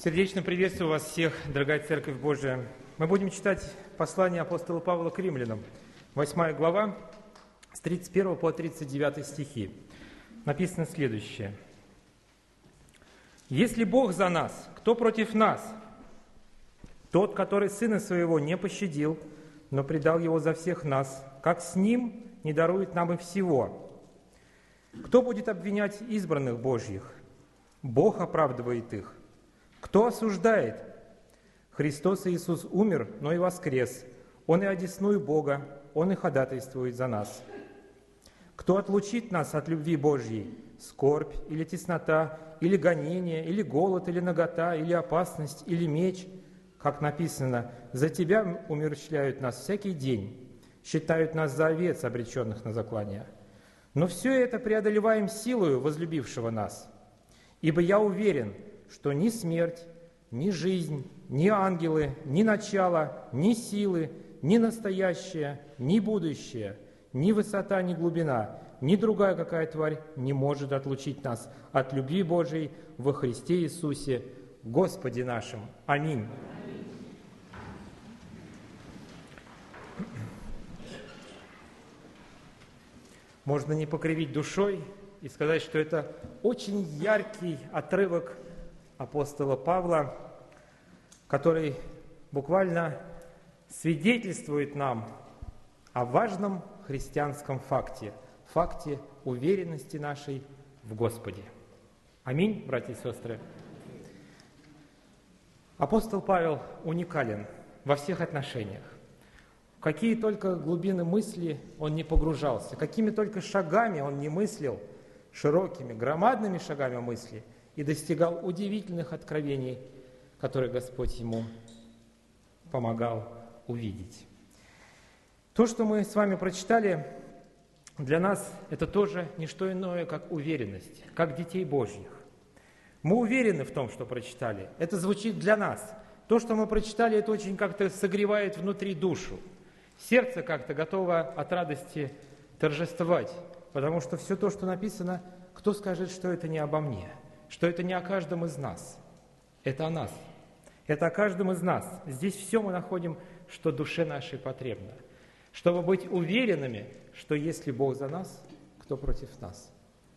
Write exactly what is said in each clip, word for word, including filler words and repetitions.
Сердечно приветствую вас всех, дорогая Церковь Божия. Мы будем читать послание апостола Павла к римлянам, восьмая глава, с тридцать первого по тридцать девятый стихи. Написано следующее. «Если Бог за нас, кто против нас? Тот, который Сына Своего не пощадил, но предал Его за всех нас, как с Ним не дарует нам и всего? Кто будет обвинять избранных Божьих? Бог оправдывает их. Кто осуждает? Христос Иисус умер, но и воскрес. Он и одесную Бога, Он и ходатайствует за нас. Кто отлучит нас от любви Божьей? Скорбь или теснота, или гонение, или голод, или нагота, или опасность, или меч? Как написано, за Тебя умерщвляют нас всякий день, считают нас за овец, обреченных на заклание. Но все это преодолеваем силою возлюбившего нас. Ибо я уверен, что ни смерть, ни жизнь, ни ангелы, ни начало, ни силы, ни настоящее, ни будущее, ни высота, ни глубина, ни другая какая тварь не может отлучить нас от любви Божией во Христе Иисусе, Господе нашим. Аминь». Можно не покривить душой и сказать, что это очень яркий отрывок апостола Павла, который буквально свидетельствует нам о важном христианском факте, факте уверенности нашей в Господе. Аминь, братья и сестры. Апостол Павел уникален во всех отношениях. В какие только глубины мысли он не погружался, какими только шагами он не мыслил, широкими, громадными шагами мысли, и достигал удивительных откровений, которые Господь ему помогал увидеть. То, что мы с вами прочитали, для нас это тоже не что иное, как уверенность, как детей Божьих. Мы уверены в том, что прочитали. Это звучит для нас. То, что мы прочитали, это очень как-то согревает внутри душу. Сердце как-то готово от радости торжествовать, потому что все то, что написано, кто скажет, что это не обо мне, что это не о каждом из нас. Это о нас. Это о каждом из нас. Здесь все мы находим, что душе нашей потребно. Чтобы быть уверенными, что если Бог за нас, кто против нас.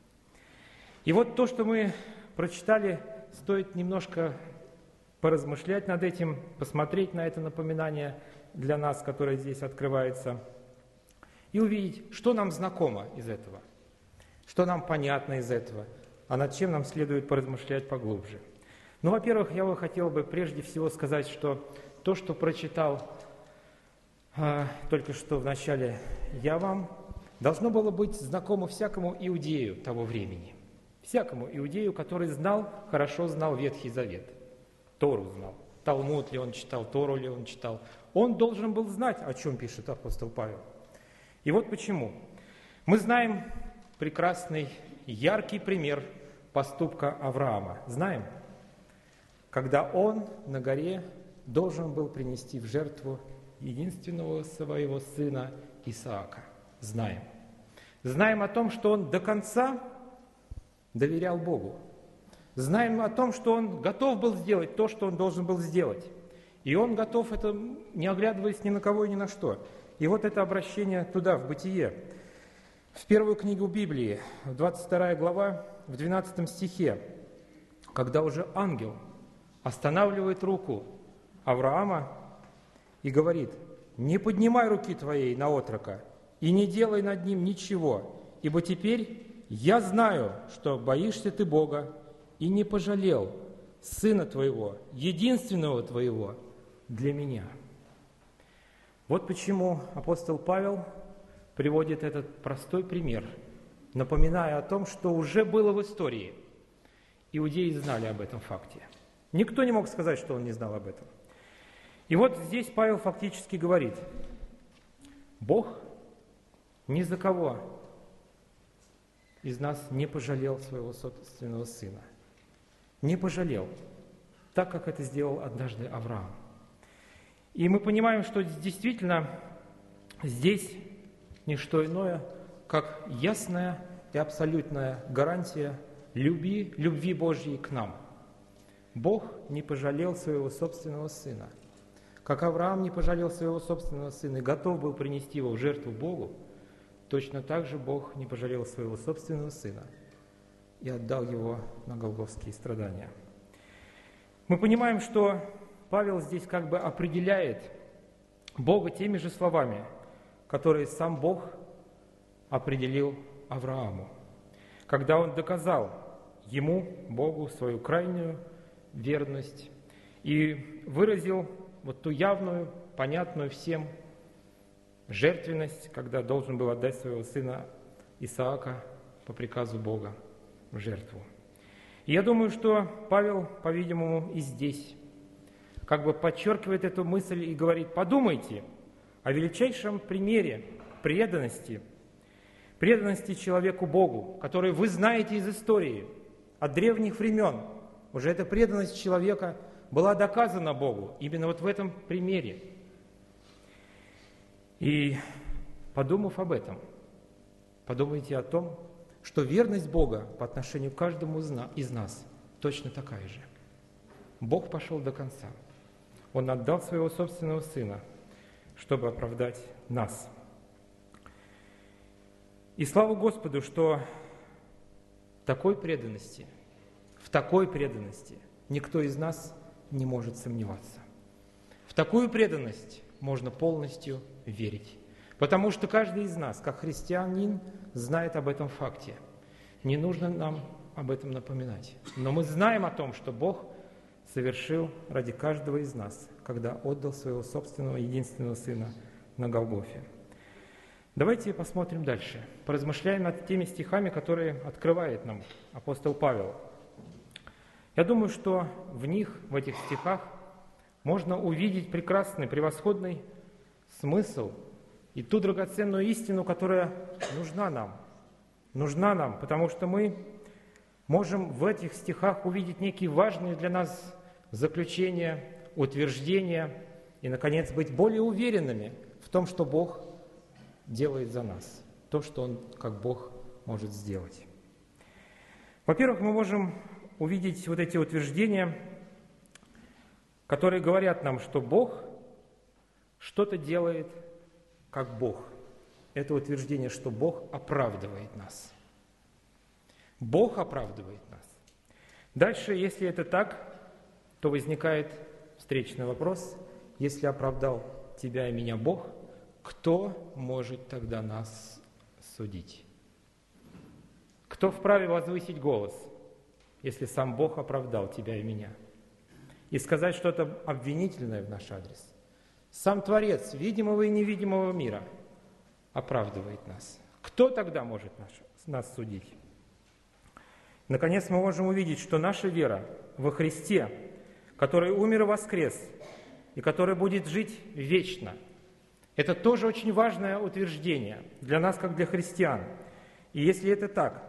И вот то, что мы прочитали, стоит немножко поразмышлять над этим, посмотреть на это напоминание для нас, которое здесь открывается, и увидеть, что нам знакомо из этого, что нам понятно из этого, а над чем нам следует поразмышлять поглубже. Ну, во-первых, я бы хотел бы прежде всего сказать, что то, что прочитал э, только что в начале я вам, должно было быть знакомо всякому иудею того времени, всякому иудею, который знал, хорошо знал Ветхий Завет, Тору знал, Талмуд ли он читал, Тору ли он читал. Он должен был знать, о чем пишет апостол Павел. И вот почему. Мы знаем прекрасный, яркий пример поступка Авраама. Знаем, когда он на горе должен был принести в жертву единственного своего сына Исаака. Знаем. Знаем о том, что он до конца доверял Богу. Знаем о том, что он готов был сделать то, что он должен был сделать. И он готов это, не оглядываясь ни на кого и ни на что. И вот это обращение туда, в Бытие. В первую книгу Библии, в двадцать вторая глава, в двенадцатом стихе, когда уже ангел останавливает руку Авраама и говорит: «Не поднимай руки твоей на отрока и не делай над ним ничего, ибо теперь я знаю, что боишься ты Бога и не пожалел сына твоего, единственного твоего, для меня». Вот почему апостол Павел приводит этот простой пример, напоминая о том, что уже было в истории. Иудеи знали об этом факте. Никто не мог сказать, что он не знал об этом. И вот здесь Павел фактически говорит: Бог ни за кого из нас не пожалел своего собственного сына. Не пожалел, так как это сделал однажды Авраам. И мы понимаем, что действительно здесь не что иное, как ясная и абсолютная гарантия любви, любви Божьей к нам. Бог не пожалел своего собственного Сына. Как Авраам не пожалел своего собственного Сына и готов был принести его в жертву Богу, точно так же Бог не пожалел своего собственного Сына и отдал его на голгофские страдания. Мы понимаем, что Павел здесь как бы определяет Бога теми же словами, которые сам Бог определил Аврааму, когда он доказал ему, Богу, свою крайнюю верность и выразил вот ту явную, понятную всем жертвенность, когда должен был отдать своего сына Исаака по приказу Бога в жертву. И я думаю, что Павел, по-видимому, и здесь как бы подчеркивает эту мысль и говорит: подумайте о величайшем примере преданности, преданности человеку Богу, который вы знаете из истории, от древних времен. Уже эта преданность человека была доказана Богу именно вот в этом примере. И подумав об этом, подумайте о том, что верность Бога по отношению к каждому из нас точно такая же. Бог пошел до конца. Он отдал своего собственного Сына, чтобы оправдать нас. И слава Господу, что такой преданности, в такой преданности никто из нас не может сомневаться. В такую преданность можно полностью верить. Потому что каждый из нас, как христианин, знает об этом факте. Не нужно нам об этом напоминать. Но мы знаем о том, что Бог совершил ради каждого из нас, когда отдал своего собственного единственного Сына на Голгофе. Давайте посмотрим дальше, поразмышляем над теми стихами, которые открывает нам апостол Павел. Я думаю, что в них, в этих стихах, можно увидеть прекрасный, превосходный смысл и ту драгоценную истину, которая нужна нам. Нужна нам, потому что мы можем в этих стихах увидеть некие важные для нас заключения, утверждения и, наконец, быть более уверенными в том, что Бог делает за нас, то, что Он, как Бог, может сделать. Во-первых, мы можем увидеть вот эти утверждения, которые говорят нам, что Бог что-то делает как Бог. Это утверждение, что Бог оправдывает нас. Бог оправдывает нас. Дальше, если это так, то возникает встречный вопрос: если оправдал тебя и меня Бог, кто может тогда нас судить? Кто вправе возвысить голос, если сам Бог оправдал тебя и меня? И сказать что-то обвинительное в наш адрес? Сам Творец видимого и невидимого мира оправдывает нас. Кто тогда может нас, нас судить? Наконец, мы можем увидеть, что наша вера во Христе, который умер и воскрес, и который будет жить вечно, это тоже очень важное утверждение для нас, как для христиан. И если это так,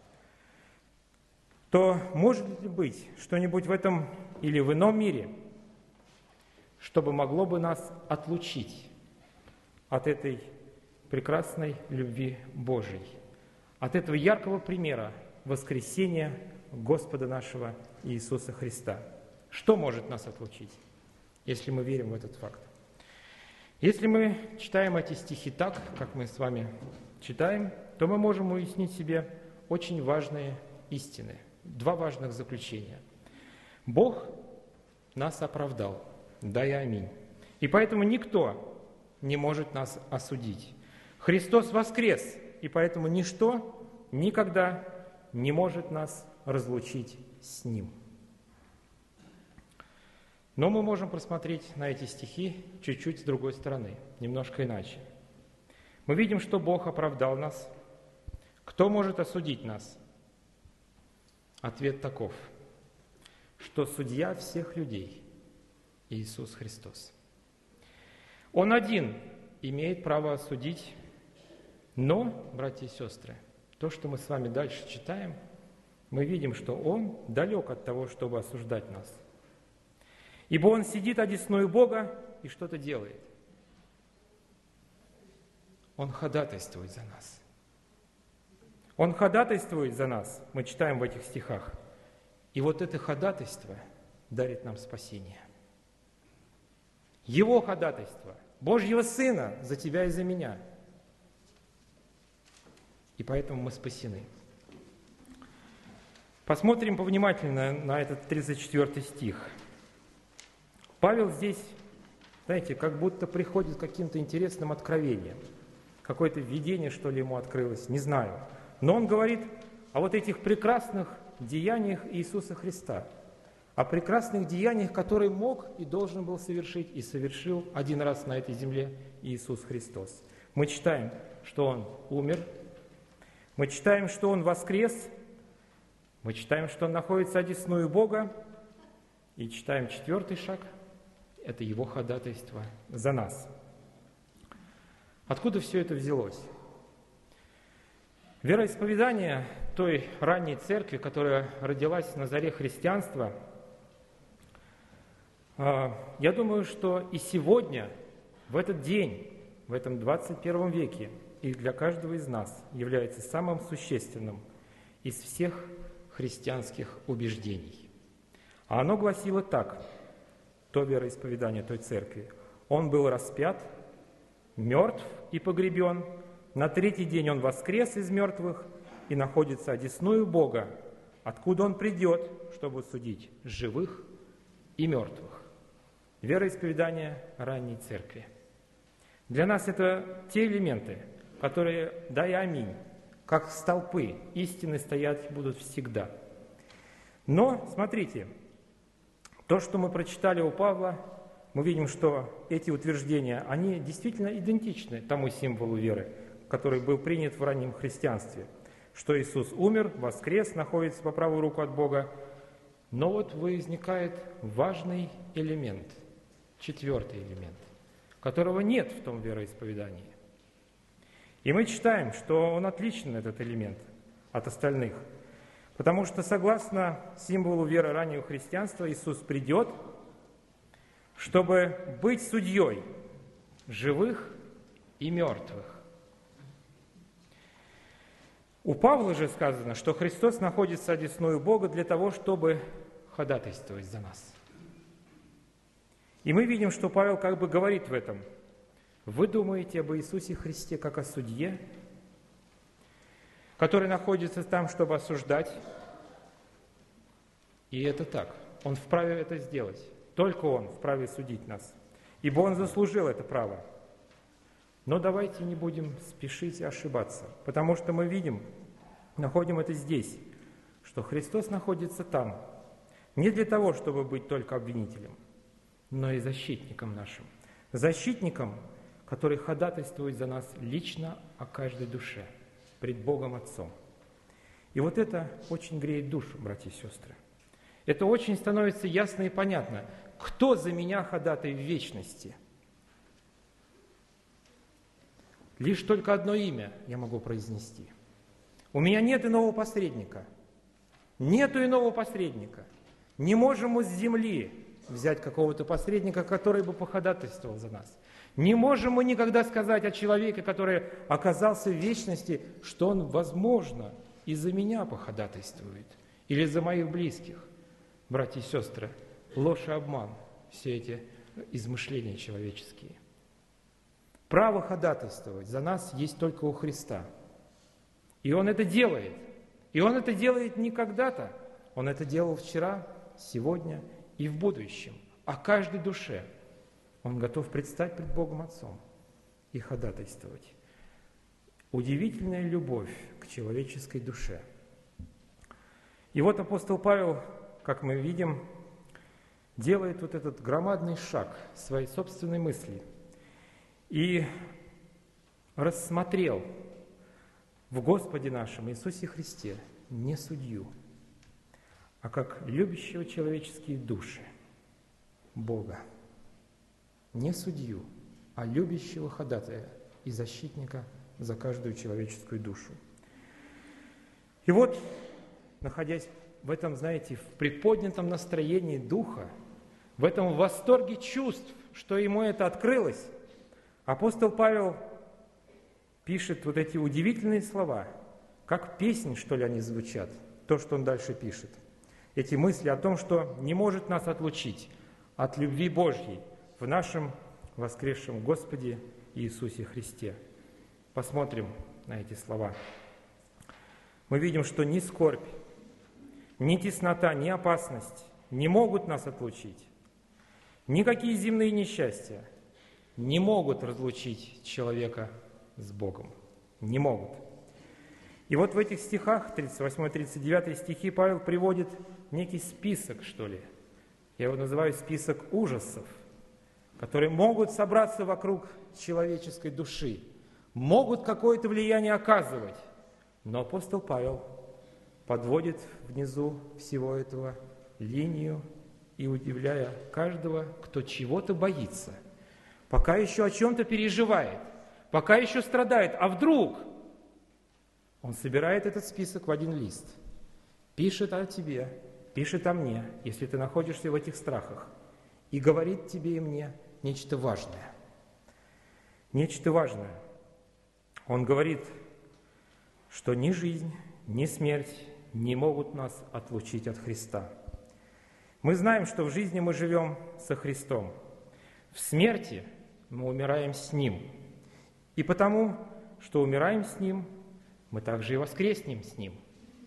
то может ли быть что-нибудь в этом или в ином мире, чтобы могло бы нас отлучить от этой прекрасной любви Божией, от этого яркого примера воскресения Господа нашего Иисуса Христа? Что может нас отлучить, если мы верим в этот факт? Если мы читаем эти стихи так, как мы с вами читаем, то мы можем уяснить себе очень важные истины, два важных заключения. Бог нас оправдал, да и аминь. И поэтому никто не может нас осудить. Христос воскрес, и поэтому ничто никогда не может нас разлучить с Ним. Но мы можем просмотреть на эти стихи чуть-чуть с другой стороны, немножко иначе. Мы видим, что Бог оправдал нас. Кто может осудить нас? Ответ таков, что судья всех людей – Иисус Христос. Он один имеет право осудить, но, братья и сестры, то, что мы с вами дальше читаем, мы видим, что Он далек от того, чтобы осуждать нас. Ибо Он сидит одесную Бога и что-то делает. Он ходатайствует за нас. Он ходатайствует за нас, мы читаем в этих стихах. И вот это ходатайство дарит нам спасение. Его ходатайство, Божьего Сына за тебя и за меня. И поэтому мы спасены. Посмотрим повнимательно на этот тридцать четвёртый стих. Павел здесь, знаете, как будто приходит к каким-то интересным откровениям. Какое-то видение, что ли, ему открылось, не знаю. Но он говорит о вот этих прекрасных деяниях Иисуса Христа, о прекрасных деяниях, которые мог и должен был совершить, и совершил один раз на этой земле Иисус Христос. Мы читаем, что Он умер, мы читаем, что Он воскрес, мы читаем, что Он находится одесную Бога, и читаем четвертый шаг – это Его ходатайство за нас. Откуда все это взялось? Вероисповедание той ранней церкви, которая родилась на заре христианства, я думаю, что и сегодня, в этот день, в этом двадцать первом веке, и для каждого из нас является самым существенным из всех христианских убеждений. А оно гласило так, то вероисповедание той церкви: Он был распят, мертв и погребен, на третий день Он воскрес из мертвых и находится одесную Бога, откуда Он придет, чтобы судить живых и мертвых. Вероисповедание ранней церкви. Для нас это те элементы, которые, да и аминь, как столпы истины стоять будут всегда. Но, смотрите, то, что мы прочитали у Павла, мы видим, что эти утверждения, они действительно идентичны тому символу веры, который был принят в раннем христианстве, что Иисус умер, воскрес, находится по правую руку от Бога. Но вот возникает важный элемент, четвертый элемент, которого нет в том вероисповедании. И мы читаем, что он отличен, этот элемент, от остальных, потому что, согласно символу веры раннего христианства, Иисус придет, чтобы быть судьей живых и мертвых. У Павла же сказано, что Христос находится одесную Бога для того, чтобы ходатайствовать за нас. И мы видим, что Павел как бы говорит в этом: вы думаете об Иисусе Христе как о судье, который находится там, чтобы осуждать? И это так. Он вправе это сделать. Только Он вправе судить нас, ибо Он заслужил это право. Но давайте не будем спешить и ошибаться, потому что мы видим, находим это здесь, что Христос находится там, не для того, чтобы быть только обвинителем, но и защитником нашим. Защитником, который ходатайствует за нас лично о каждой душе, пред Богом Отцом. И вот это очень греет душу, братья и сестры. Это очень становится ясно и понятно, кто за меня ходатай в вечности. Лишь только одно имя я могу произнести. У меня нет иного посредника. Нету иного посредника. Не можем мы с земли взять какого-то посредника, который бы походатайствовал за нас. Не можем мы никогда сказать о человеке, который оказался в вечности, что он, возможно, и за меня походатайствует, или за моих близких. Братья и сестры, ложь и обман, все эти измышления человеческие. Право ходатайствовать за нас есть только у Христа. И Он это делает. И Он это делает не когда-то. Он это делал вчера, сегодня и в будущем. О каждой душе Он готов предстать пред Богом Отцом и ходатайствовать. Удивительная любовь к человеческой душе. И вот апостол Павел, как мы видим, делает вот этот громадный шаг своей собственной мысли и рассмотрел в Господе нашем Иисусе Христе не судью, а как любящего человеческие души Бога. Не судью, а любящего ходатая и защитника за каждую человеческую душу. И вот, находясь в этом, знаете, в приподнятом настроении духа, в этом восторге чувств, что ему это открылось, апостол Павел пишет вот эти удивительные слова, как песнь, что ли, они звучат, то, что он дальше пишет. эти мысли о том, что не может нас отлучить от любви Божьей в нашем воскресшем Господе Иисусе Христе. Посмотрим на эти слова. Мы видим, что ни скорбь, ни теснота, ни опасность не могут нас отлучить. Никакие земные несчастья не могут разлучить человека с Богом. Не могут. И вот в этих стихах, тридцать восьмой тридцать девятый стихи, Павел приводит некий список, что ли. Я его называю список ужасов, которые могут собраться вокруг человеческой души, могут какое-то влияние оказывать. Но апостол Павел подводит внизу всего этого линию и удивляя каждого, кто чего-то боится, пока еще о чем-то переживает, пока еще страдает, а вдруг он собирает этот список в один лист, пишет о тебе, пишет о мне, если ты находишься в этих страхах, и говорит тебе и мне нечто важное. Нечто важное. Он говорит, что ни жизнь, ни смерть не могут нас отлучить от Христа. Мы знаем, что в жизни мы живем со Христом. В смерти мы умираем с Ним. И потому, что умираем с Ним, мы также и воскреснем с Ним.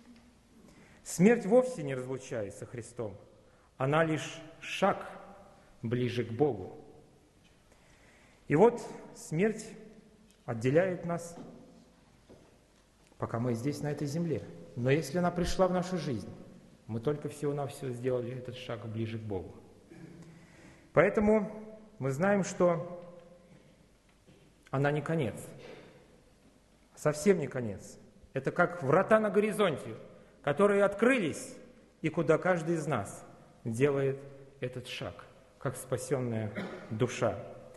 Смерть вовсе не разлучает со Христом. Она лишь шаг ближе к Богу. И вот смерть отделяет нас, пока мы здесь, на этой земле. Но если она пришла в нашу жизнь, мы только всего-навсего сделали этот шаг ближе к Богу. Поэтому мы знаем, что она не конец. Совсем не конец. Это как врата на горизонте, которые открылись, и куда каждый из нас делает этот шаг, как спасенная душа.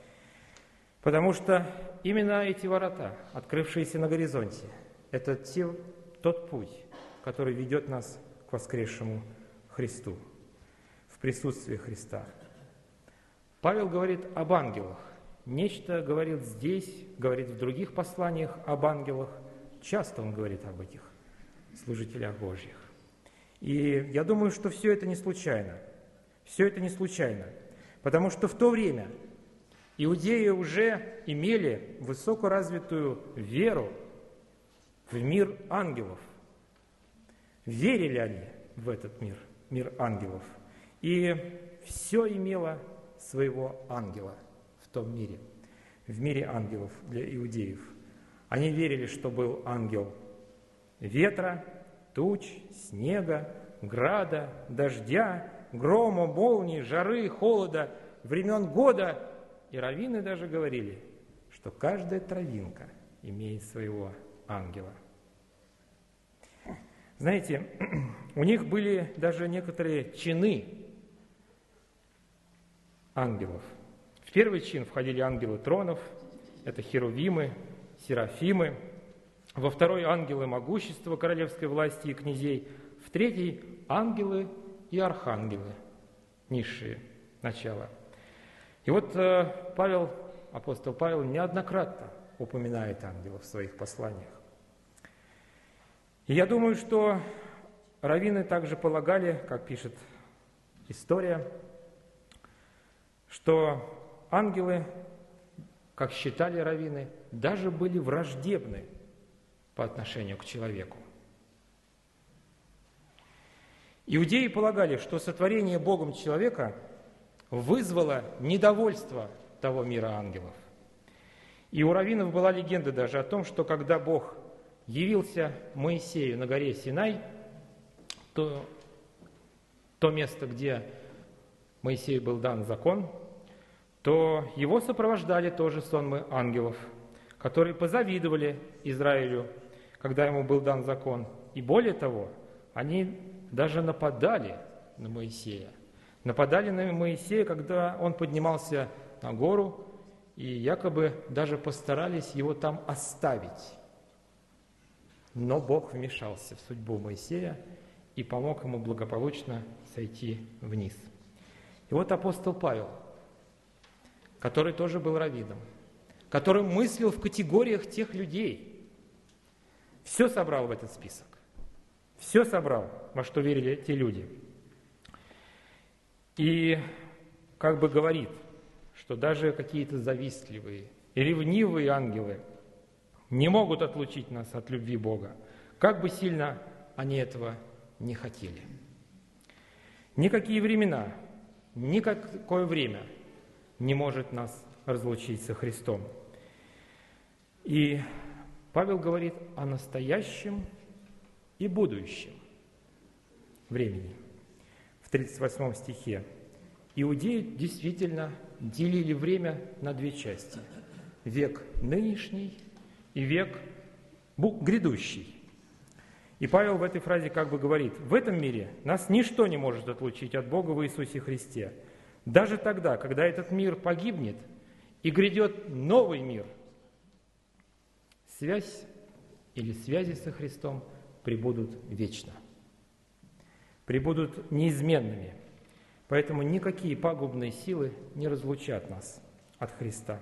Потому что именно эти ворота, открывшиеся на горизонте, это те, тот путь, который ведет нас к воскресшему Христу, в присутствии Христа. Павел говорит об ангелах. Нечто говорит здесь, говорит в других посланиях об ангелах. Часто он говорит об этих служителях Божьих. И я думаю, что все это не случайно. Все это не случайно. Потому что в то время иудеи уже имели высокоразвитую веру в мир ангелов. Верили они в этот мир, мир ангелов. И все имело своего ангела в том мире, в мире ангелов для иудеев. Они верили, что был ангел ветра, туч, снега, града, дождя, грома, молнии, жары, холода, времен года. И раввины даже говорили, что каждая травинка имеет своего ангела. Знаете, у них были даже некоторые чины ангелов. В первый чин входили ангелы тронов, это херувимы, серафимы. Во второй – ангелы могущества, королевской власти и князей. В третий – ангелы и архангелы, низшие начала. И вот Павел, апостол Павел, неоднократно упоминает ангелов в своих посланиях. И я думаю, что раввины также полагали, как пишет история, что ангелы, как считали раввины, даже были враждебны по отношению к человеку. Иудеи полагали, что сотворение Богом человека вызвало недовольство того мира ангелов. И у раввинов была легенда даже о том, что когда Бог явился Моисею на горе Синай, то, то место, где Моисею был дан закон, то его сопровождали тоже сонмы ангелов, которые позавидовали Израилю, когда ему был дан закон. И более того, они даже нападали на Моисея. Нападали на Моисея, когда он поднимался на гору, и якобы даже постарались его там оставить. Но Бог вмешался в судьбу Моисея и помог ему благополучно сойти вниз. И вот апостол Павел, который тоже был раввином, который мыслил в категориях тех людей, все собрал в этот список. Все собрал, во что верили те люди. И как бы говорит, что даже какие-то завистливые и ревнивые ангелы не могут отлучить нас от любви Бога, как бы сильно они этого не хотели. Никакие времена, никакое время не может нас разлучить со Христом. И Павел говорит о настоящем и будущем времени. В тридцать восьмом стихе. Иудеи действительно делили время на две части. Век нынешний и век грядущий. И Павел в этой фразе как бы говорит: в этом мире нас ничто не может отлучить от Бога в Иисусе Христе. Даже тогда, когда этот мир погибнет и грядет новый мир, связь или связи со Христом пребудут вечно, пребудут неизменными. Поэтому никакие пагубные силы не разлучат нас от Христа.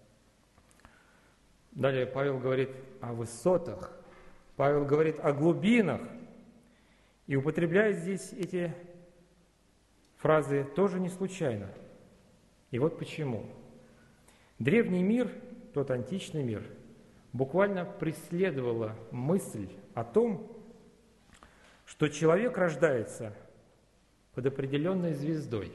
Далее Павел говорит о высотах, Павел говорит о глубинах, и употребляет здесь эти фразы тоже не случайно. И вот почему. Древний мир, тот античный мир, буквально преследовала мысль о том, что человек рождается под определенной звездой.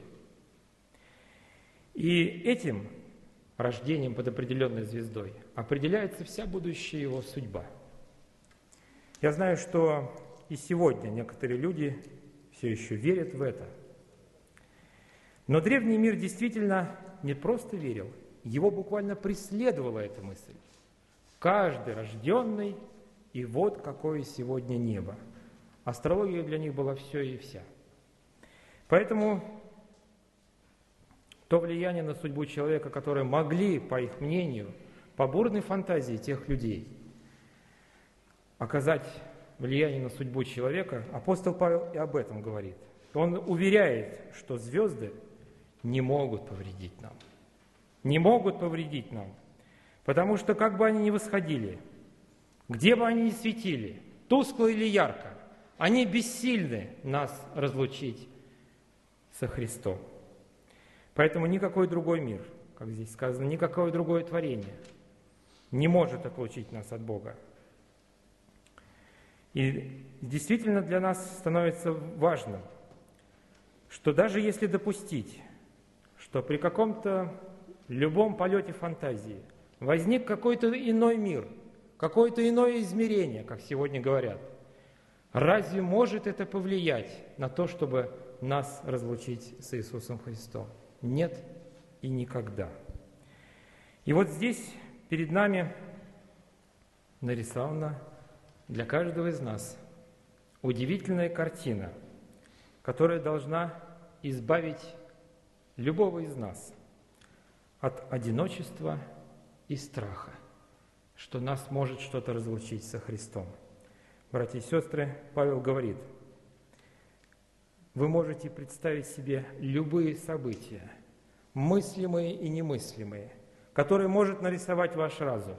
И этим рождением под определенной звездой определяется вся будущая его судьба. Я знаю, что и сегодня некоторые люди все еще верят в это. Но древний мир действительно не просто верил, его буквально преследовала эта мысль. Каждый рожденный, и вот какое сегодня небо. Астрология для них была все и вся. Поэтому то влияние на судьбу человека, которое могли, по их мнению, по бурной фантазии тех людей, оказать влияние на судьбу человека, апостол Павел и об этом говорит. Он уверяет, что звезды не могут повредить нам. Не могут повредить нам. Потому что, как бы они ни восходили, где бы они ни светили, тускло или ярко, они бессильны нас разлучить со Христом. Поэтому никакой другой мир, как здесь сказано, никакое другое творение не может отлучить нас от Бога. И действительно для нас становится важным, что даже если допустить, что при каком-то любом полете фантазии возник какой-то иной мир, какое-то иное измерение, как сегодня говорят, разве может это повлиять на то, чтобы нас разлучить с Иисусом Христом? Нет и никогда. И вот здесь перед нами нарисована для каждого из нас удивительная картина, которая должна избавить любого из нас от одиночества и страха, что нас может что-то разлучить со Христом. Братья и сестры, Павел говорит: вы можете представить себе любые события, мыслимые и немыслимые, которые может нарисовать ваш разум.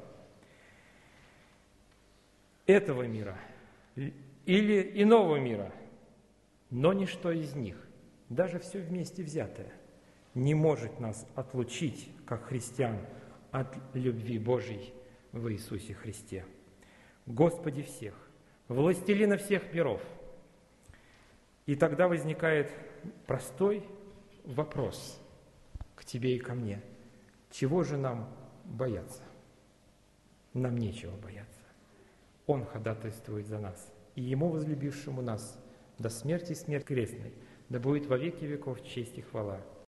Этого мира или иного мира, но ничто из них, даже все вместе взятое, не может нас отлучить, как христиан, от любви Божьей в Иисусе Христе. Господи всех, властелина всех миров. И тогда возникает простой вопрос к тебе и ко мне. Чего же нам бояться? Нам нечего бояться. Он ходатайствует за нас. И Ему, возлюбившему нас, до смерти смерть крестной, да будет во веки веков честь и хвала.